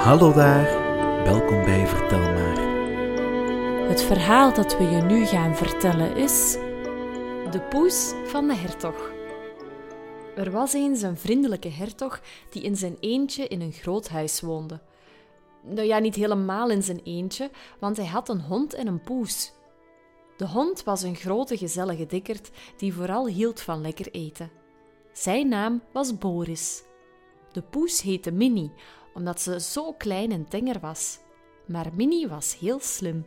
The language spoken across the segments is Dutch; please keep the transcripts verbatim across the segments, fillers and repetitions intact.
Hallo daar, welkom bij Vertel maar. Het verhaal dat we je nu gaan vertellen is De Poes van de Hertog. Er was eens een vriendelijke hertog die in zijn eentje in een groot huis woonde. Nou ja, niet helemaal in zijn eentje, want hij had een hond en een poes. De hond was een grote gezellige dikkerd die vooral hield van lekker eten. Zijn naam was Boris. De poes heette Minnie, omdat ze zo klein en tenger was. Maar Minnie was heel slim.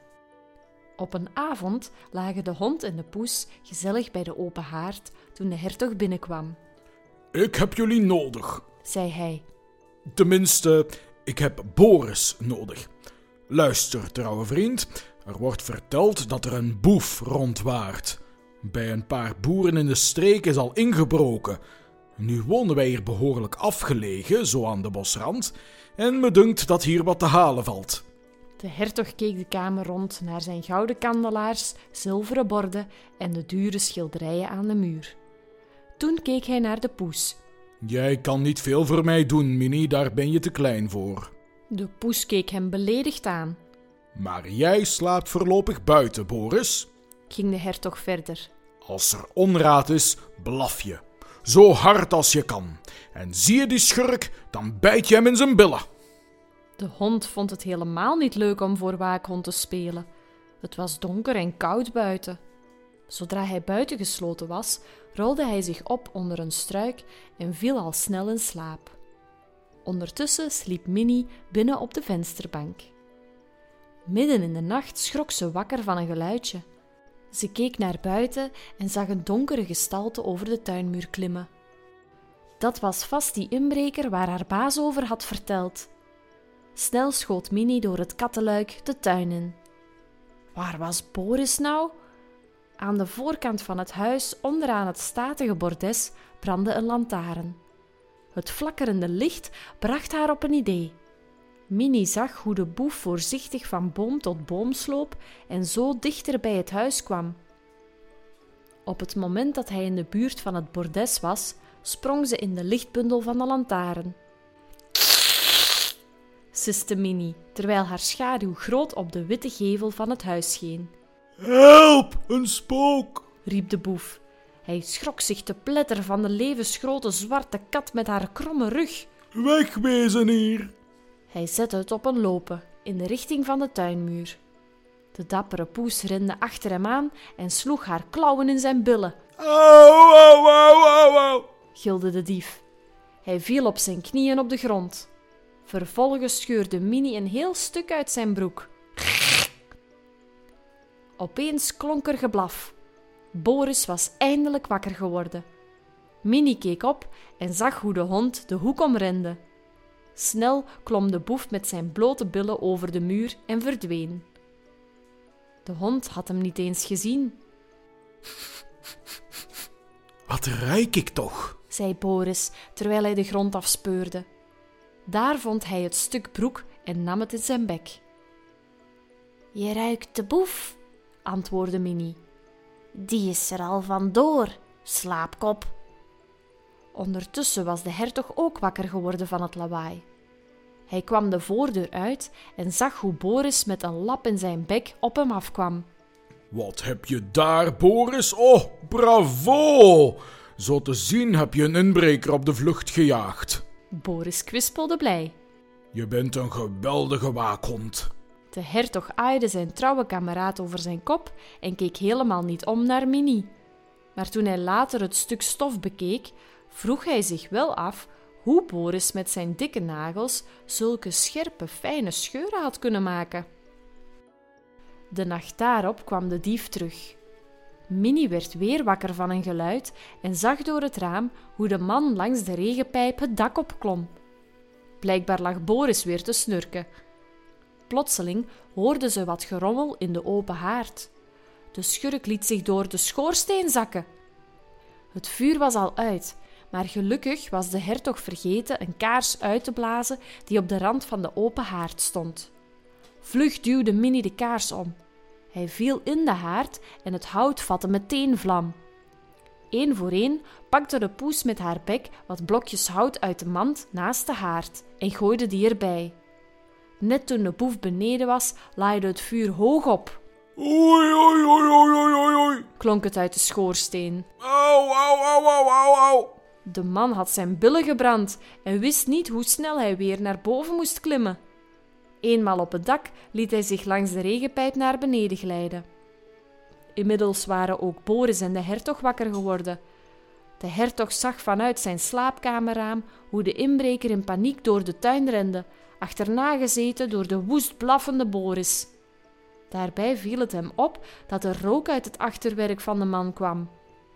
Op een avond lagen de hond en de poes gezellig bij de open haard toen de hertog binnenkwam. Ik heb jullie nodig. Zei hij. Tenminste, ik heb Boris nodig. Luister, trouwe vriend. Er wordt verteld dat er een boef rondwaart. Bij een paar boeren in de streek is al ingebroken. Nu wonen wij hier behoorlijk afgelegen, zo aan de bosrand, en me dunkt dat hier wat te halen valt. De hertog keek de kamer rond naar zijn gouden kandelaars, zilveren borden en de dure schilderijen aan de muur. Toen keek hij naar de poes. Jij kan niet veel voor mij doen, Minnie, daar ben je te klein voor. De poes keek hem beledigd aan. Maar jij slaapt voorlopig buiten, Boris, ging de hertog verder. Als er onraad is, blaf je. Zo hard als je kan. En zie je die schurk, dan bijt je hem in zijn billen. De hond vond het helemaal niet leuk om voor waakhond te spelen. Het was donker en koud buiten. Zodra hij buitengesloten was, rolde hij zich op onder een struik en viel al snel in slaap. Ondertussen sliep Minnie binnen op de vensterbank. Midden in de nacht schrok ze wakker van een geluidje. Ze keek naar buiten en zag een donkere gestalte over de tuinmuur klimmen. Dat was vast die inbreker waar haar baas over had verteld. Snel schoot Minnie door het kattenluik de tuin in. Waar was Boris nou? Aan de voorkant van het huis, onderaan het statige bordes, brandde een lantaarn. Het flakkerende licht bracht haar op een idee. Minnie zag hoe de boef voorzichtig van boom tot boom sloop en zo dichter bij het huis kwam. Op het moment dat hij in de buurt van het bordes was, sprong ze in de lichtbundel van de lantaarn. Siste Minnie, terwijl haar schaduw groot op de witte gevel van het huis scheen. Help, een spook, riep de boef. Hij schrok zich te pletter van de levensgrote zwarte kat met haar kromme rug. Wegwezen hier. Hij zette het op een lopen, in de richting van de tuinmuur. De dappere poes rende achter hem aan en sloeg haar klauwen in zijn billen. Au, au, au, au, au, gilde de dief. Hij viel op zijn knieën op de grond. Vervolgens scheurde Minnie een heel stuk uit zijn broek. Opeens klonk er geblaf. Boris was eindelijk wakker geworden. Minnie keek op en zag hoe de hond de hoek omrende. Snel klom de boef met zijn blote billen over de muur en verdween. De hond had hem niet eens gezien. Wat ruik ik toch, zei Boris, terwijl hij de grond afspeurde. Daar vond hij het stuk broek en nam het in zijn bek. Je ruikt de boef, antwoordde Minnie. Die is er al vandoor, slaapkop. Ondertussen was de hertog ook wakker geworden van het lawaai. Hij kwam de voordeur uit en zag hoe Boris met een lap in zijn bek op hem afkwam. Wat heb je daar, Boris? Oh, bravo! Zo te zien heb je een inbreker op de vlucht gejaagd. Boris kwispelde blij. Je bent een geweldige waakhond. De hertog aaide zijn trouwe kameraad over zijn kop en keek helemaal niet om naar Minnie. Maar toen hij later het stuk stof bekeek, vroeg hij zich wel af hoe Boris met zijn dikke nagels zulke scherpe, fijne scheuren had kunnen maken. De nacht daarop kwam de dief terug. Minnie werd weer wakker van een geluid en zag door het raam hoe de man langs de regenpijp het dak opklom. Blijkbaar lag Boris weer te snurken. Plotseling hoorde ze wat gerommel in de open haard. De schurk liet zich door de schoorsteen zakken. Het vuur was al uit, maar gelukkig was de hertog vergeten een kaars uit te blazen die op de rand van de open haard stond. Vlug duwde Minnie de kaars om. Hij viel in de haard en het hout vatte meteen vlam. Eén voor één pakte de poes met haar bek wat blokjes hout uit de mand naast de haard en gooide die erbij. Net toen de boef beneden was, laaide het vuur hoog op. Oei, oei, oei, oei, oei, oei, oei. Klonk het uit de schoorsteen. Au, au, au, au, au, au. De man had zijn billen gebrand en wist niet hoe snel hij weer naar boven moest klimmen. Eenmaal op het dak liet hij zich langs de regenpijp naar beneden glijden. Inmiddels waren ook Boris en de hertog wakker geworden. De hertog zag vanuit zijn slaapkamerraam hoe de inbreker in paniek door de tuin rende, achterna gezeten door de woest blaffende Boris. Daarbij viel het hem op dat er rook uit het achterwerk van de man kwam.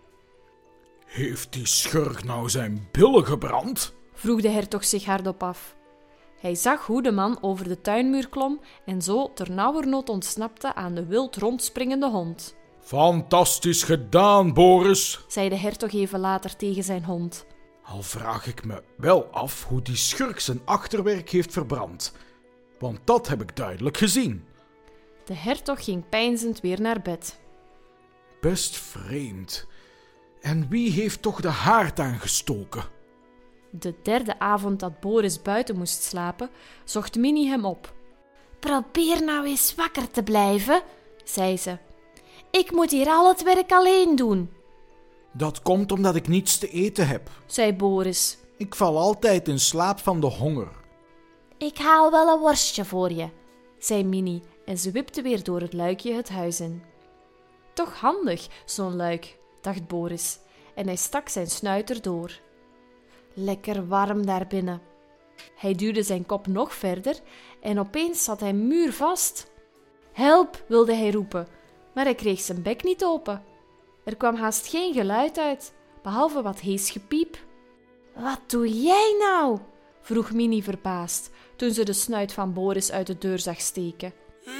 Heeft die schurk nou zijn billen gebrand? Vroeg de hertog zich hardop af. Hij zag hoe de man over de tuinmuur klom en zo ternauwernood ontsnapte aan de wild rondspringende hond. Fantastisch gedaan, Boris, zei de hertog even later tegen zijn hond. Al vraag ik me wel af hoe die schurk zijn achterwerk heeft verbrand, want dat heb ik duidelijk gezien. De hertog ging peinzend weer naar bed. Best vreemd. En wie heeft toch de haard aangestoken? De derde avond dat Boris buiten moest slapen, zocht Minnie hem op. Probeer nou eens wakker te blijven, zei ze. Ik moet hier al het werk alleen doen. Dat komt omdat ik niets te eten heb, zei Boris. Ik val altijd in slaap van de honger. Ik haal wel een worstje voor je, zei Minnie en ze wipte weer door het luikje het huis in. Toch handig, zo'n luik, dacht Boris, en hij stak zijn snuit erdoor. Lekker warm daarbinnen. Hij duwde zijn kop nog verder en opeens zat hij muurvast. Help, wilde hij roepen, maar hij kreeg zijn bek niet open. Er kwam haast geen geluid uit, behalve wat hees gepiep. Wat doe jij nou? Vroeg Minnie verbaasd, toen ze de snuit van Boris uit de deur zag steken.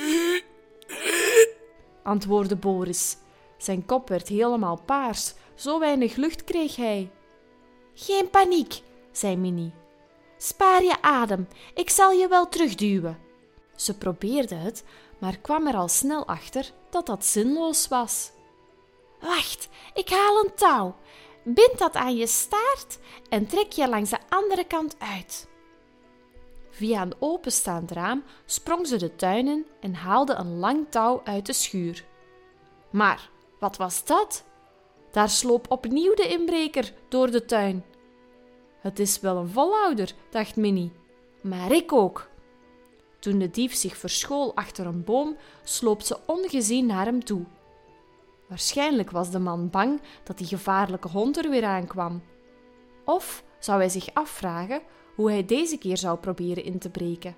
Antwoordde Boris. Zijn kop werd helemaal paars, zo weinig lucht kreeg hij. Geen paniek, zei Minnie. Spaar je adem, ik zal je wel terugduwen. Ze probeerde het, maar kwam er al snel achter dat dat zinloos was. Wacht, ik haal een touw. Bind dat aan je staart en trek je langs de andere kant uit. Via een openstaand raam sprong ze de tuin in en haalde een lang touw uit de schuur. Maar wat was dat? Daar sloop opnieuw de inbreker door de tuin. Het is wel een volhouder, dacht Minnie, maar ik ook. Toen de dief zich verschool achter een boom, sloop ze ongezien naar hem toe. Waarschijnlijk was de man bang dat die gevaarlijke hond er weer aankwam. Of zou hij zich afvragen hoe hij deze keer zou proberen in te breken.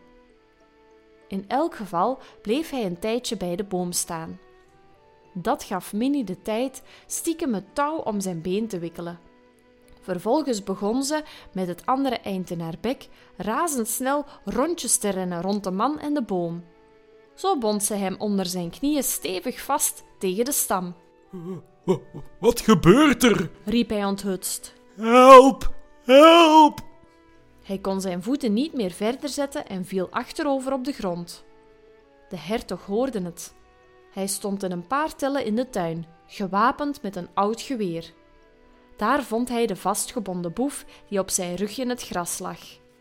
In elk geval bleef hij een tijdje bij de boom staan. Dat gaf Minnie de tijd stiekem het touw om zijn been te wikkelen. Vervolgens begon ze, met het andere eind in haar bek, razendsnel rondjes te rennen rond de man en de boom. Zo bond ze hem onder zijn knieën stevig vast tegen de stam. Wat gebeurt er? Riep hij onthutst. Help! Help! Hij kon zijn voeten niet meer verder zetten en viel achterover op de grond. De hertog hoorde het. Hij stond in een paar tellen in de tuin, gewapend met een oud geweer. Daar vond hij de vastgebonden boef die op zijn rug in het gras lag.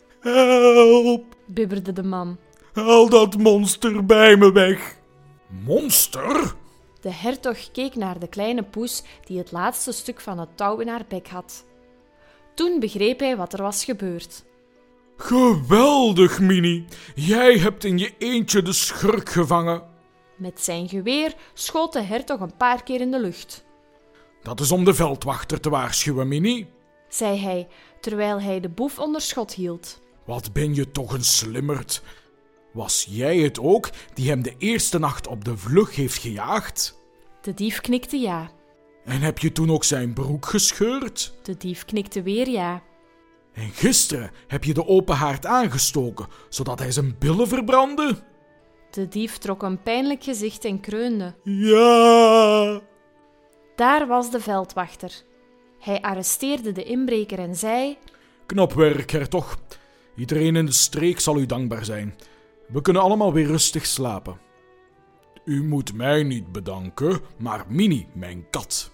Help! Bibberde de man. Haal dat monster bij me weg. Monster? De hertog keek naar de kleine poes die het laatste stuk van het touw in haar bek had. Toen begreep hij wat er was gebeurd. Geweldig, Minnie. Jij hebt in je eentje de schurk gevangen. Met zijn geweer schoot de hertog een paar keer in de lucht. Dat is om de veldwachter te waarschuwen, Minnie, zei hij, terwijl hij de boef onder schot hield. Wat ben je toch een slimmerd. Was jij het ook die hem de eerste nacht op de vlug heeft gejaagd? De dief knikte ja. En heb je toen ook zijn broek gescheurd? De dief knikte weer ja. En gisteren heb je de open haard aangestoken, zodat hij zijn billen verbrandde? De dief trok een pijnlijk gezicht en kreunde. Ja! Daar was de veldwachter. Hij arresteerde de inbreker en zei... Knap werk, hertog. Iedereen in de streek zal u dankbaar zijn. We kunnen allemaal weer rustig slapen. U moet mij niet bedanken, maar Minnie, mijn kat.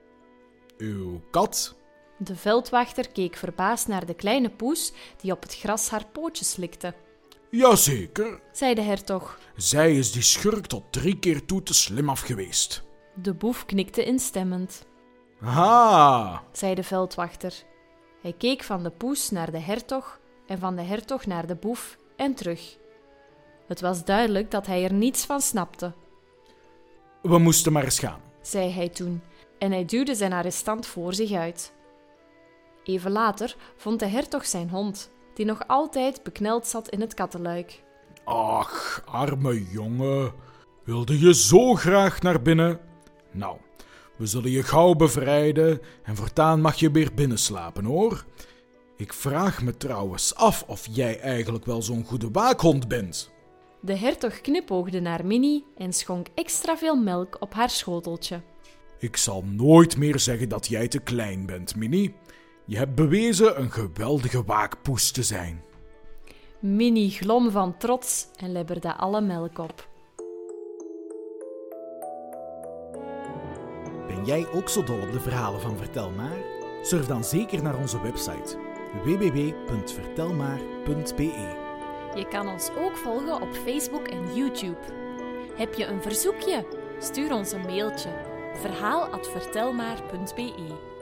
Uw kat? De veldwachter keek verbaasd naar de kleine poes die op het gras haar pootjes likte. Jazeker, zei de hertog. zij is die schurk tot drie keer toe te slim af geweest. De boef knikte instemmend. Ha, zei de veldwachter. Hij keek van de poes naar de hertog en van de hertog naar de boef en terug. Het was duidelijk dat hij er niets van snapte, we moesten maar eens gaan. zei hij toen, en hij duwde zijn arrestant voor zich uit. Even later vond de hertog zijn hond, die nog altijd bekneld zat in het kattenluik. Ach, arme jongen, wilde je zo graag naar binnen? Nou, we zullen je gauw bevrijden en voortaan mag je weer binnen slapen, hoor. Ik vraag me trouwens af of jij eigenlijk wel zo'n goede waakhond bent. De hertog knipoogde naar Minnie en schonk extra veel melk op haar schoteltje. Ik zal nooit meer zeggen dat jij te klein bent, Minnie. Je hebt bewezen een geweldige waakpoes te zijn. Minnie glom van trots en lebberde alle melk op. Ben jij ook zo dol op de verhalen van Vertel Maar? Surf dan zeker naar onze website w w w punt vertelmaar punt b e. Je kan ons ook volgen op Facebook en YouTube. Heb je een verzoekje? Stuur ons een mailtje. verhaal apenstaartje vertelmaar punt b e.